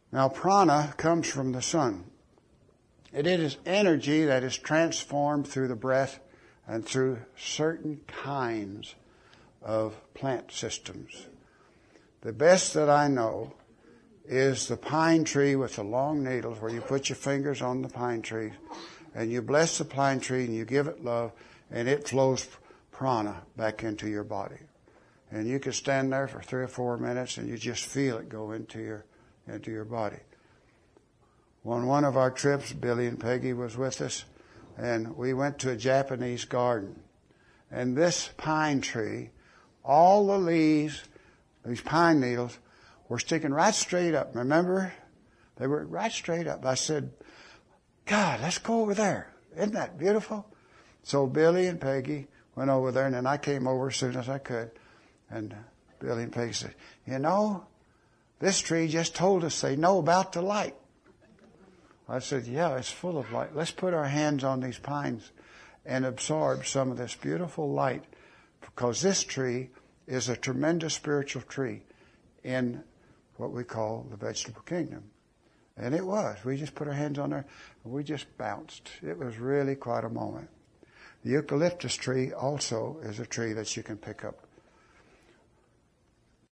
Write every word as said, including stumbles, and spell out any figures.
Now, prana comes from the sun. It is energy that is transformed through the breath and through certain kinds of plant systems. The best that I know is the pine tree with the long needles, where you put your fingers on the pine tree and you bless the pine tree and you give it love, and it flows prana back into your body. And you can stand there for three or four minutes and you just feel it go into your into your body. On one of our trips, Billy and Peggy was with us, and we went to a Japanese garden. And this pine tree, all the leaves, these pine needles, were sticking right straight up. Remember? They were right straight up. I said, God, let's go over there. Isn't that beautiful? So Billy and Peggy went over there, and then I came over as soon as I could. And Billy and Peggy said, you know, this tree just told us they know about the light. I said, yeah, it's full of light. Let's put our hands on these pines and absorb some of this beautiful light, because this tree is a tremendous spiritual tree in what we call the vegetable kingdom. And it was. We just put our hands on there and we just bounced. It was really quite a moment. The eucalyptus tree also is a tree that you can pick up